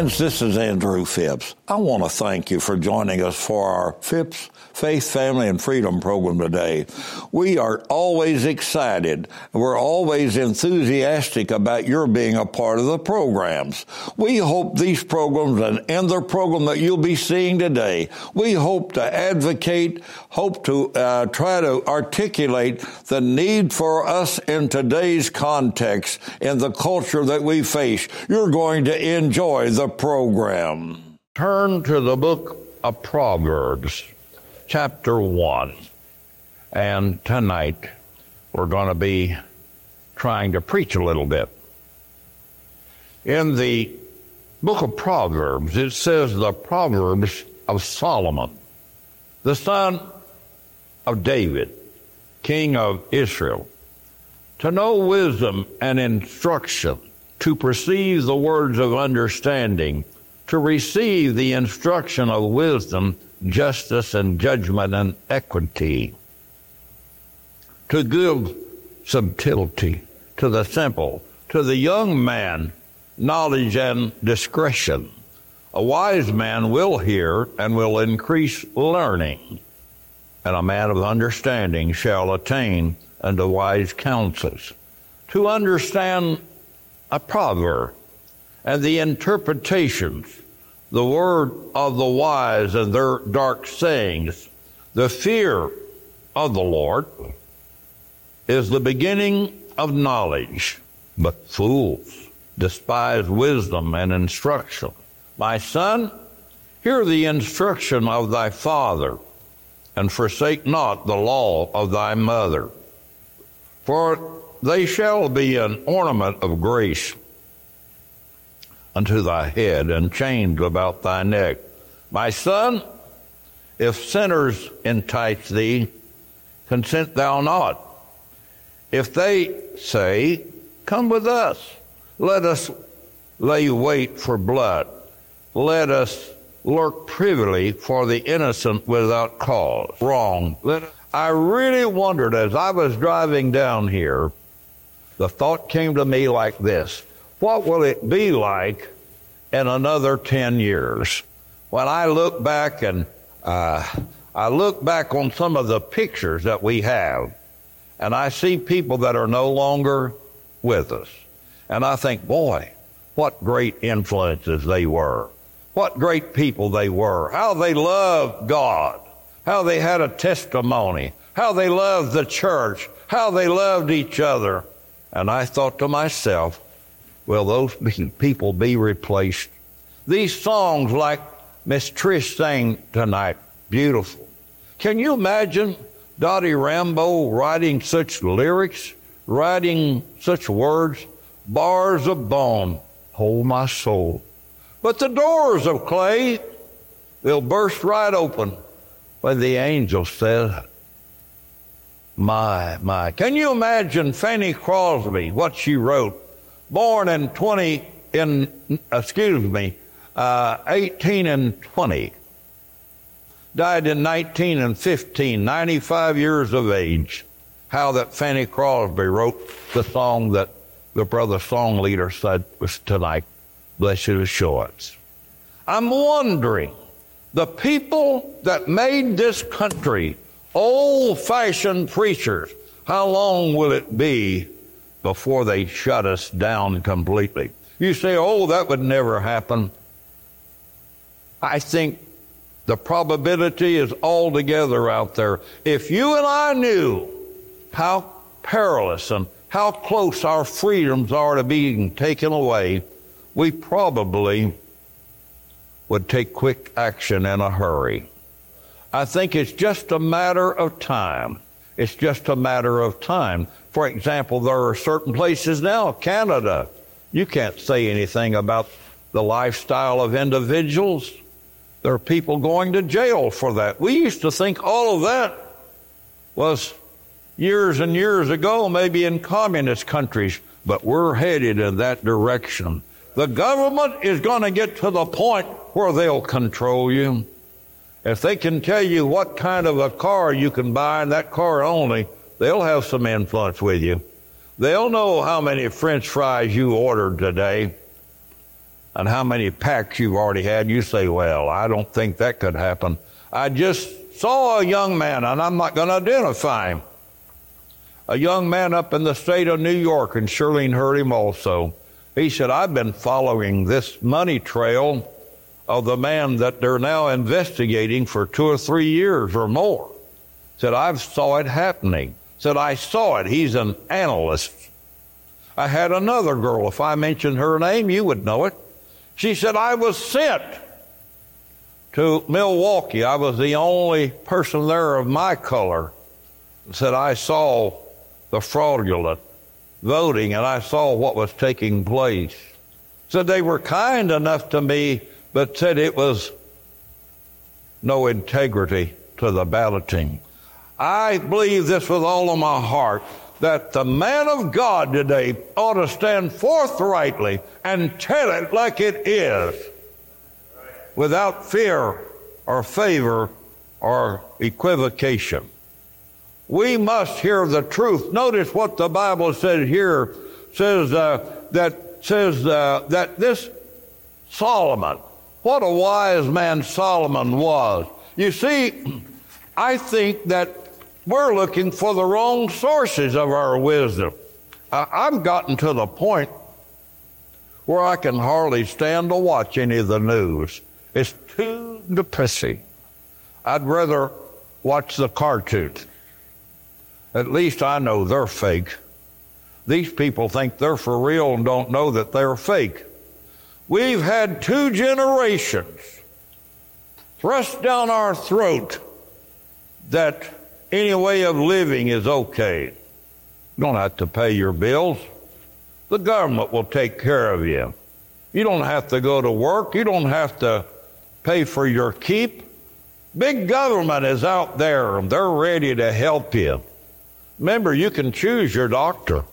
Friends, this is Andrew Phipps. I want to thank you for joining us for our Phipps Faith, Family, and Freedom program today. We are always excited. We're always enthusiastic about your being a part of the programs. We hope these programs and the program that you'll be seeing today, we hope to advocate, hope to try to articulate the need for us in today's context and the culture that we face. You're going to enjoy the program. Turn to the book of Proverbs, chapter 1. And tonight we're going to be trying to preach a little bit. In the book of Proverbs, it says the Proverbs of Solomon, the son of David, king of Israel, to know wisdom and instruction, to perceive the words of understanding, to receive the instruction of wisdom, justice and judgment and equity, to give subtlety to the simple, to the young man, knowledge and discretion. A wise man will hear and will increase learning, and a man of understanding shall attain unto wise counsels. To understand a proverb and the interpretations, the word of the wise and their dark sayings, the fear of the Lord is the beginning of knowledge, but fools despise wisdom and instruction. My son, hear the instruction of thy father, and forsake not the law of thy mother. For they shall be an ornament of grace unto thy head, and chains about thy neck. My son, if sinners entice thee, consent thou not. If they say, come with us, let us lay wait for blood, let us lurk privily for the innocent without cause. Wrong. I really wondered as I was driving down here, the thought came to me like this: what will it be like in another 10 years? When I look back and I look back on some of the pictures that we have, and I see people that are no longer with us, and I think, boy, what great influences they were. What great people they were. How they loved God. How they had a testimony. How they loved the church. How they loved each other. And I thought to myself, will those people be replaced? These songs like Miss Trish sang tonight, beautiful. Can you imagine Dottie Rambo writing such lyrics, writing such words? Bars of bone hold my soul, but the doors of clay, they'll burst right open when the angel says, my. Can you imagine Fanny Crosby, what she wrote? Born in 18 and 20. Died in 19 and 15, 95 years of age. How that Fanny Crosby wrote the song that the brother song leader said was tonight, Blessed Assurance. I'm wondering, the people that made this country, old-fashioned preachers, how long will it be before they shut us down completely? You say, oh, that would never happen. I think the probability is altogether out there. If you and I knew how perilous and how close our freedoms are to being taken away, we probably would take quick action in a hurry. I think it's just a matter of time. It's just a matter of time. For example, there are certain places now, Canada, you can't say anything about the lifestyle of individuals. There are people going to jail for that. We used to think all of that was years and years ago, maybe in communist countries, but we're headed in that direction. The government is going to get to the point where they'll control you. If they can tell you what kind of a car you can buy, and that car only, they'll have some influence with you. They'll know how many French fries you ordered today. and how many packs you've already had. You say, well, I don't think that could happen. I just saw a young man, and I'm not going to identify him, a young man up in the state of New York, and Shirlene heard him also. He said, I've been following this money trail of the man that they're now investigating for 2 or 3 years or more. Said, I've saw it happening. Said, I saw it. He's an analyst. I had another girl, if I mentioned her name, you would know it. She said, I was sent to Milwaukee. I was the only person there of my color. Said, I saw the fraudulent voting, and I saw what was taking place. Said they were kind enough to me, but said it was no integrity to the balloting. I believe this with all of my heart, that the man of God today ought to stand forthrightly and tell it like it is, without fear or favor or equivocation. We must hear the truth. Notice what the Bible says here. Says that this Solomon, what a wise man Solomon was. You see, I think that we're looking for the wrong sources of our wisdom. I've gotten to the point where I can hardly stand to watch any of the news. It's too depressing. I'd rather watch the cartoons. At least I know they're fake. These people think they're for real and don't know that they're fake. We've had 2 generations thrust down our throat that any way of living is okay. You don't have to pay your bills. The government will take care of you. You don't have to go to work. You don't have to pay for your keep. Big government is out there, and they're ready to help you. Remember, you can choose your doctor.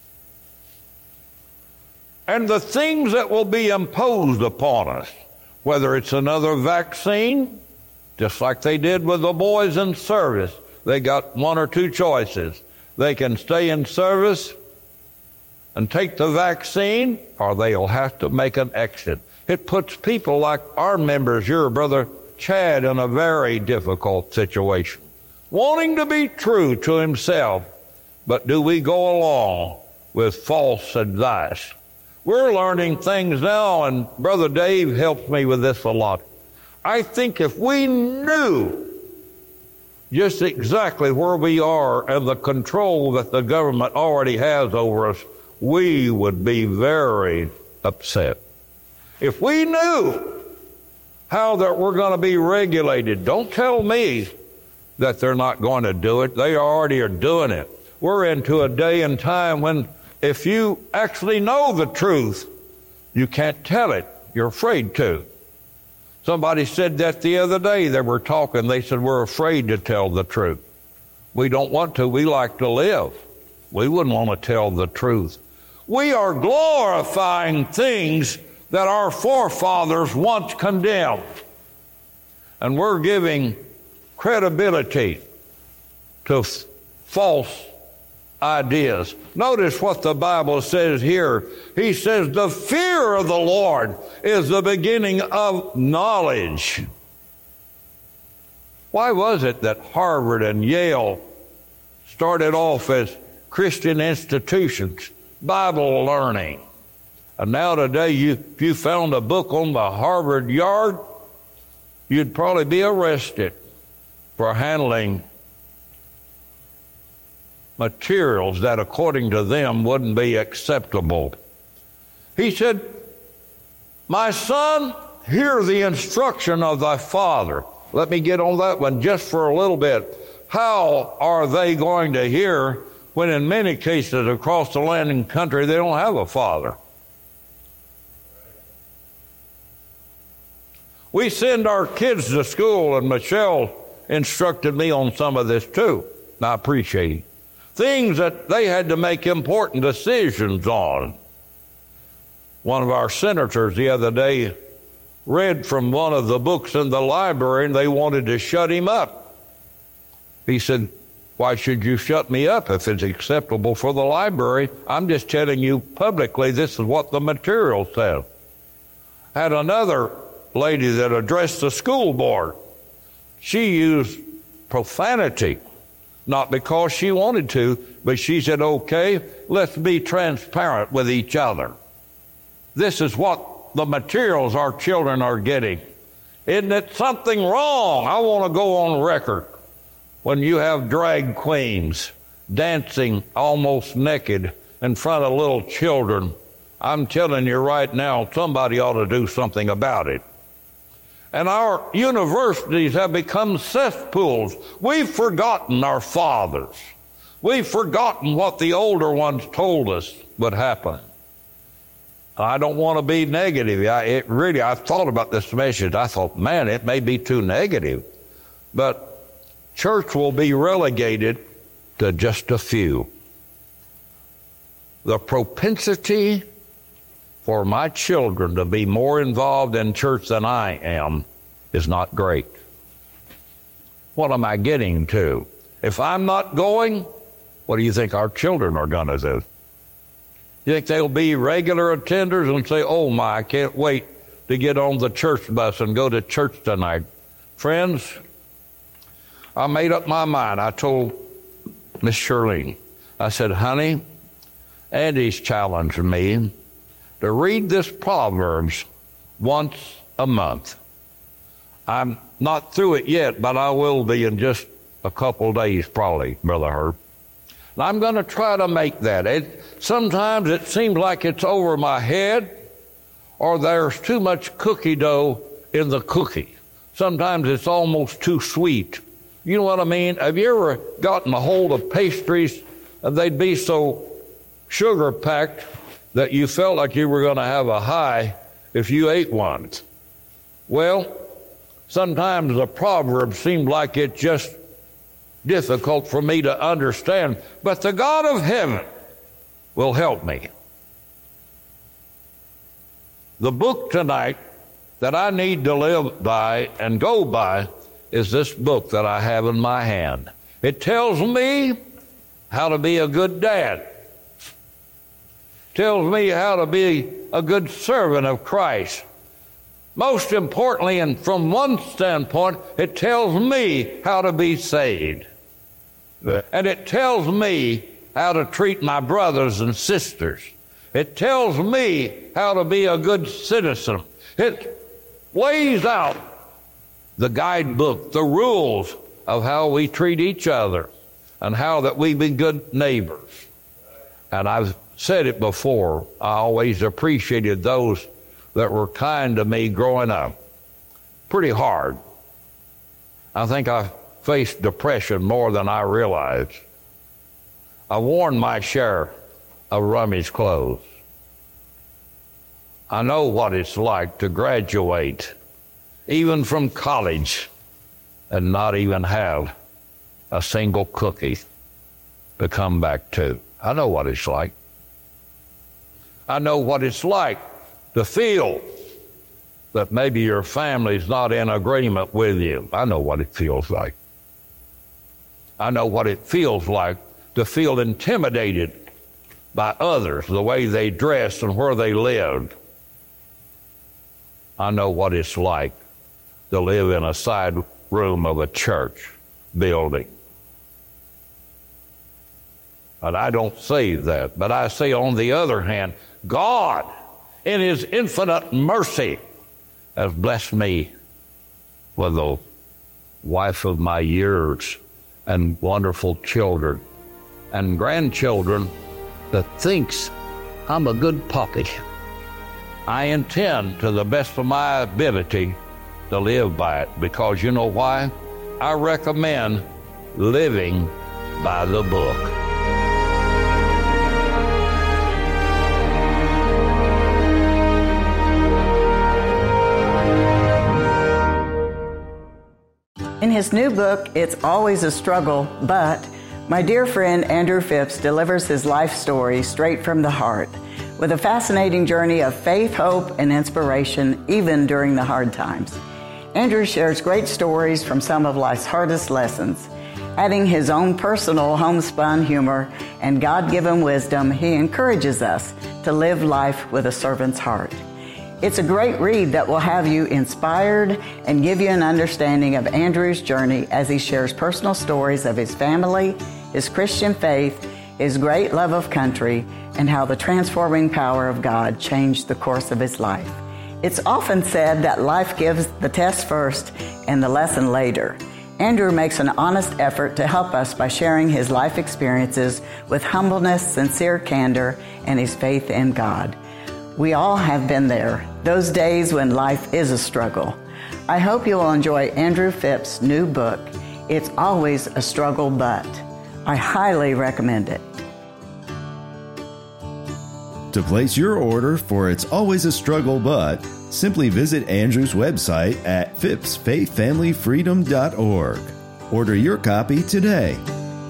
And the things that will be imposed upon us, whether it's another vaccine, just like they did with the boys in service, they got 1 or 2 choices. They can stay in service and take the vaccine, or they'll have to make an exit. It puts people like our members here, Brother Chad, in a very difficult situation, wanting to be true to himself, but do we go along with false advice? We're learning things now, and Brother Dave helps me with this a lot. I think if we knew just exactly where we are and the control that the government already has over us, we would be very upset. If we knew how that we're going to be regulated, don't tell me that they're not going to do it. They already are doing it. We're into a day and time when if you actually know the truth, you can't tell it. You're afraid to. Somebody said that the other day. They were talking. They said, we're afraid to tell the truth. We don't want to. We like to live. We wouldn't want to tell the truth. We are glorifying things that our forefathers once condemned. And we're giving credibility to false ideas. Notice what the Bible says here. He says, the fear of the Lord is the beginning of knowledge. Why was it that Harvard and Yale started off as Christian institutions, Bible learning? And now today, if you found a book on the Harvard yard, you'd probably be arrested for handling materials that, according to them, wouldn't be acceptable. He said, my son, hear the instruction of thy father. Let me get on that one just for a little bit. How are they going to hear when in many cases across the land and country they don't have a father? We send our kids to school, and Michelle instructed me on some of this too, and I appreciate it. Things that they had to make important decisions on. One of our senators the other day read from one of the books in the library, and they wanted to shut him up. He said, why should you shut me up if it's acceptable for the library? I'm just telling you publicly this is what the material says. had another lady that addressed the school board. She used profanity, not because she wanted to, but she said, okay, let's be transparent with each other. This is what the materials our children are getting. Isn't it something wrong? I want to go on record when you have drag queens dancing almost naked in front of little children. I'm telling you right now, somebody ought to do something about it. And our universities have become cesspools. We've forgotten our fathers. We've forgotten what the older ones told us would happen. I don't want to be negative. I thought about this message. I thought, man, it may be too negative. But church will be relegated to just a few. The propensity for my children to be more involved in church than I am is not great. What am I getting to? If I'm not going, what do you think our children are going to do? You think they'll be regular attenders and say, oh my, I can't wait to get on the church bus and go to church tonight? Friends, I made up my mind. I told Miss Shirlene, I said, honey, Andy's challenged me to read this Proverbs once a month. I'm not through it yet, but I will be in just a couple days probably, Brother Herb. And I'm going to try to make that. Sometimes it seems like it's over my head, or there's too much cookie dough in the cookie. Sometimes it's almost too sweet. You know what I mean? Have you ever gotten a hold of pastries and they'd be so sugar-packed that you felt like you were going to have a high if you ate one? Well, sometimes the Proverbs seem like it's just difficult for me to understand, but the God of heaven will help me. The book tonight that I need to live by and go by is this book that I have in my hand. It tells me how to be a good dad. Tells me how to be a good servant of Christ. Most importantly, and from one standpoint, it tells me how to be saved. And it tells me how to treat my brothers and sisters. It tells me how to be a good citizen. It lays out the guidebook, the rules of how we treat each other and how that we be good neighbors. And I've said it before, I always appreciated those that were kind to me growing up. Pretty hard. I think I faced depression more than I realized. I worn my share of rummage clothes. I know what it's like to graduate, even from college, and not even have a single cookie to come back to. I know what it's like. I know what it's like to feel that maybe your family's not in agreement with you. I know what it feels like. I know what it feels like to feel intimidated by others, the way they dressed and where they lived. I know what it's like to live in a side room of a church building. But I don't say that. But I say, on the other hand, God, in His infinite mercy, has blessed me with the wife of my years and wonderful children and grandchildren that thinks I'm a good puppy. I intend, to the best of my ability, to live by it, because you know why? I recommend living by the book. In his new book, It's Always a Struggle, But, my dear friend Andrew Phipps delivers his life story straight from the heart, with a fascinating journey of faith, hope, and inspiration, even during the hard times. Andrew shares great stories from some of life's hardest lessons. Adding his own personal homespun humor and God-given wisdom, he encourages us to live life with a servant's heart. It's a great read that will have you inspired and give you an understanding of Andrew's journey as he shares personal stories of his family, his Christian faith, his great love of country, and how the transforming power of God changed the course of his life. It's often said that life gives the test first and the lesson later. Andrew makes an honest effort to help us by sharing his life experiences with humbleness, sincere candor, and his faith in God. We all have been there, those days when life is a struggle. I hope you will enjoy Andrew Phipps' new book, It's Always a Struggle But. I highly recommend it. To place your order for It's Always a Struggle But, simply visit Andrew's website at phippsfaithfamilyfreedom.org. Order your copy today.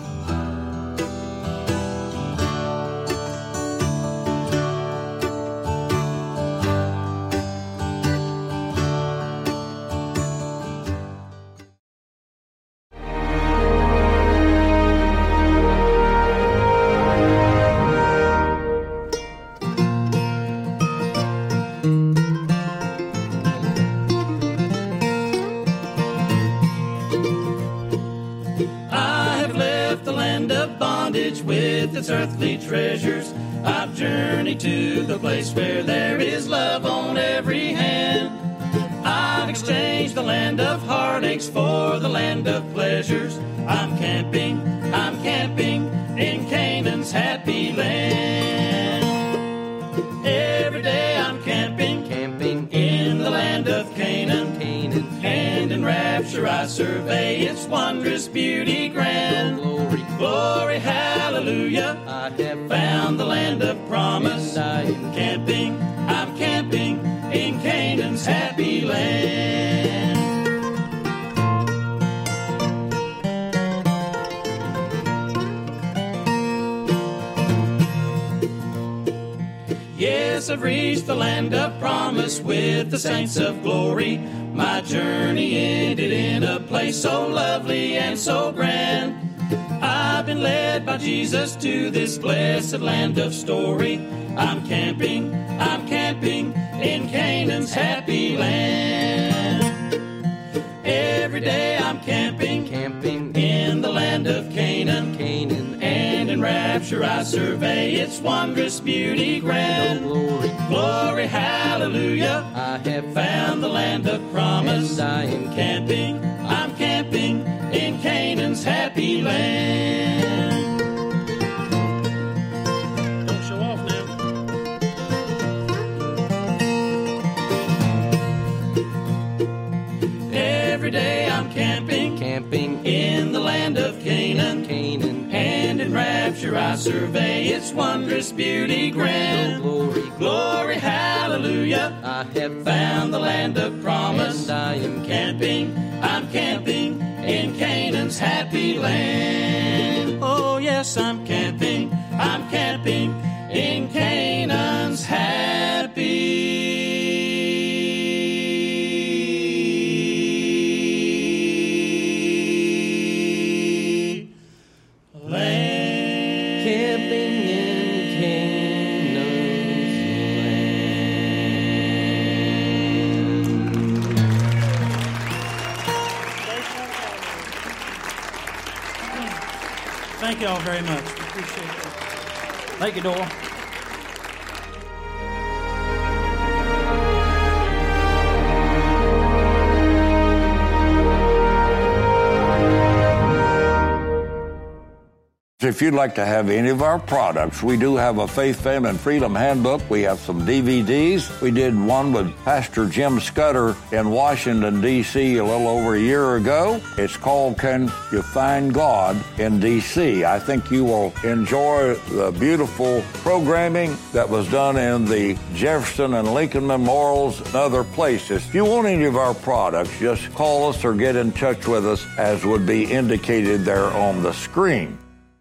With its earthly treasures, I've journeyed to the place where there is love on every hand. I've exchanged the land of heartaches for the land of pleasures. I'm camping in Canaan's happy land. Every day I'm camping in the land of Canaan. And in rapture I survey its wondrous beauty grand. Glory, hallelujah, I have found the land of promise. I'm camping in Canaan's happy land. Yes, I've reached the land of promise with the saints of glory. My journey ended in a place so lovely and so grand. I've been led by Jesus to this blessed land of story. I'm camping in Canaan's happy land. Every day I'm camping in the land of Canaan. And in rapture I survey its wondrous beauty grand. Glory, hallelujah, I have found the land of promise. I'm camping in Canaan's happy land. Don't show off now. Every day I'm camping in the land of Canaan. And in rapture I survey its wondrous beauty grand. Glory, hallelujah, I have found the land of promise. I'm camping in Canaan's happy land. Oh yes, I'm camping in Canaan's happy land. Camping in Canaan's land. Thank you all very much. We appreciate it. Thank you, Doyle. If you'd like to have any of our products, we do have a Faith, Family, and Freedom handbook. We have some DVDs. We did one with Pastor Jim Scudder in Washington, D.C. a little over a year ago. It's called Can You Find God in D.C.? I think you will enjoy the beautiful programming that was done in the Jefferson and Lincoln Memorials and other places. If you want any of our products, just call us or get in touch with us as would be indicated there on the screen.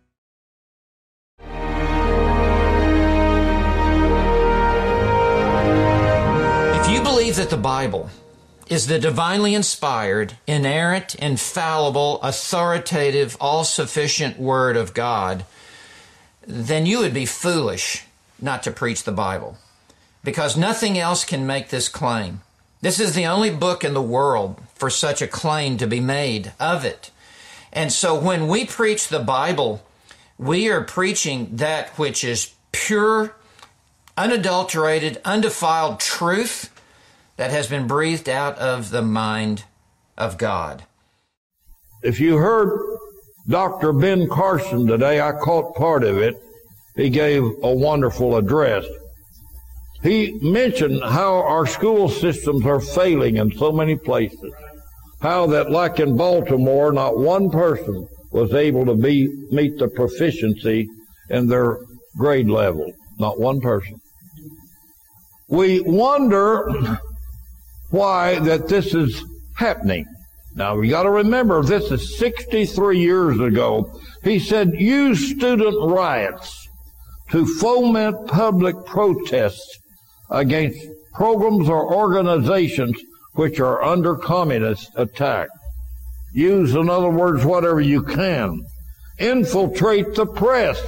That the Bible is the divinely inspired, inerrant, infallible, authoritative, all-sufficient Word of God, then you would be foolish not to preach the Bible. because nothing else can make this claim. This is the only book in the world for such a claim to be made of it. And so when we preach the Bible, we are preaching that which is pure, unadulterated, undefiled truth that has been breathed out of the mind of God. If you heard Dr. Ben Carson today, I caught part of it. He gave a wonderful address. He mentioned how our school systems are failing in so many places. How that, like in Baltimore, not one person was able to meet the proficiency in their grade level. Not one person. We wonder why that this is happening. Now, we got to remember, this is 63 years ago. He said, use student riots to foment public protests against programs or organizations which are under communist attack. Use, in other words, whatever you can. Infiltrate the press.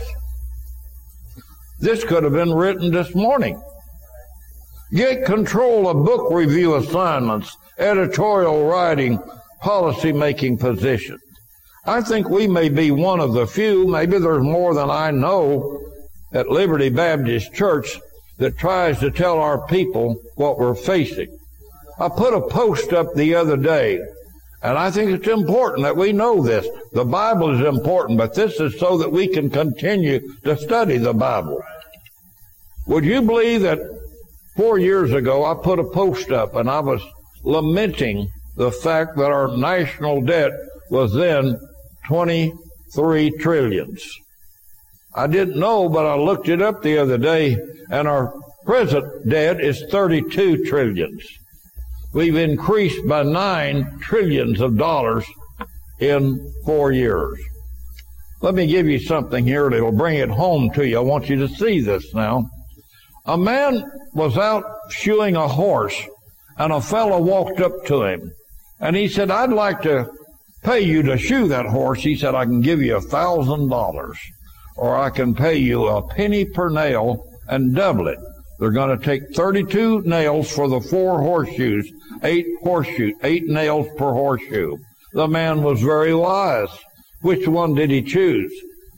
This could have been written this morning. Get control of book review assignments, editorial writing, policy-making positions. I think we may be one of the few, maybe there's more than I know, at Liberty Baptist Church that tries to tell our people what we're facing. I put a post up the other day, and I think it's important that we know this. The Bible is important, but this is so that we can continue to study the Bible. Would you believe that 4 years ago I put a post up and I was lamenting the fact that our national debt was then 23 trillions. I didn't know, but I looked it up the other day, and our present debt is 32 trillions. We've increased by $9 trillions of dollars in 4 years. Let me give you something here that'll bring it home to you. I want you to see this now. A man was out shoeing a horse, and a fellow walked up to him, and he said, I'd like to pay you to shoe that horse. He said, I can give you $1,000, or I can pay you a penny per nail and double it. They're going to take 32 nails for the 4 horseshoes, 8 nails per horseshoe. The man was very wise. Which one did he choose?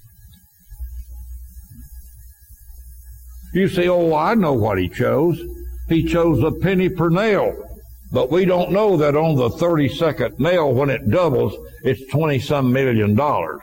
You say, oh, I know what he chose. He chose a penny per nail. But we don't know that on the 32nd nail, when it doubles, it's $20-some million.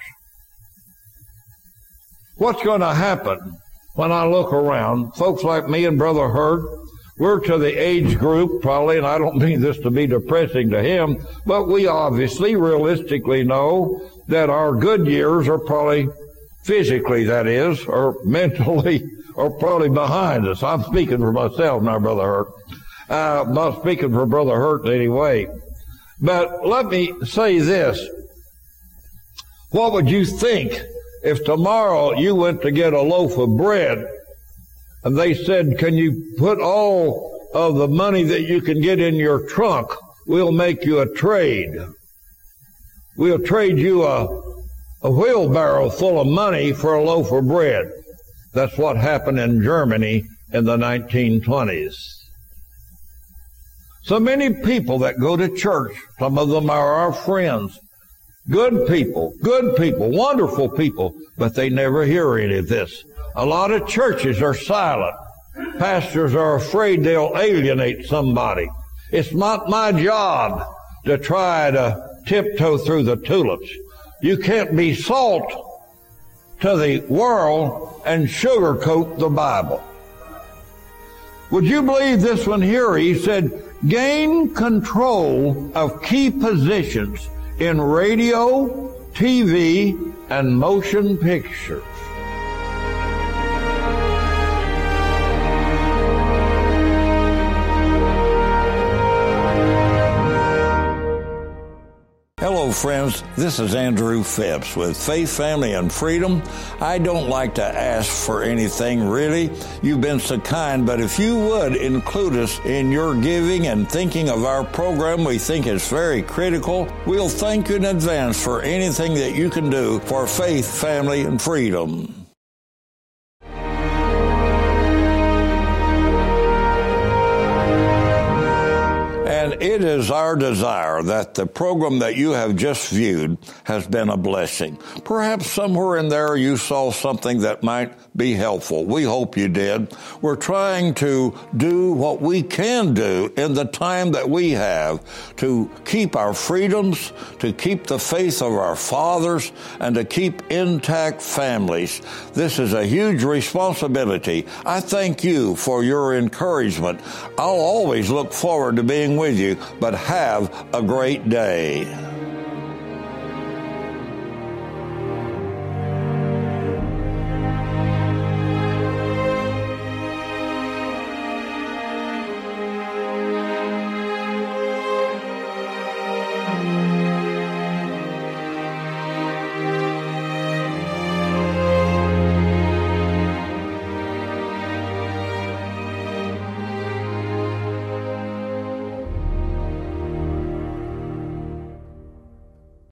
What's going to happen when I look around? Folks like me and Brother Hurt, we're to the age group, probably, and I don't mean this to be depressing to him, but we obviously, realistically know that our good years are probably, physically that is, or mentally, are probably behind us. I'm speaking for myself now, Brother Hurt. I'm not speaking for Brother Hurt in any way. But let me say this. What would you think if tomorrow you went to get a loaf of bread and they said, can you put all of the money that you can get in your trunk? We'll make you a trade. We'll trade you a wheelbarrow full of money for a loaf of bread. That's what happened in Germany in the 1920s. So many people that go to church, some of them are our friends, good people, wonderful people, but they never hear any of this. A lot of churches are silent. Pastors are afraid they'll alienate somebody. It's not my job to try to tiptoe through the tulips. You can't be salt to the world and sugarcoat the Bible. Would you believe this one here? He said, gain control of key positions in radio, TV, and motion pictures. Hello, friends. This is Andrew Phipps with Faith, Family, and Freedom. I don't like to ask for anything, really. You've been so kind, but if you would include us in your giving and thinking of our program, we think it's very critical. We'll thank you in advance for anything that you can do for Faith, Family, and Freedom. is our desire that the program that you have just viewed has been a blessing. Perhaps somewhere in there you saw something that might be helpful. We hope you did. We're trying to do what we can do in the time that we have to keep our freedoms, to keep the faith of our fathers, and to keep intact families. This is a huge responsibility. I thank you for your encouragement. I'll always look forward to being with you, but have a great day.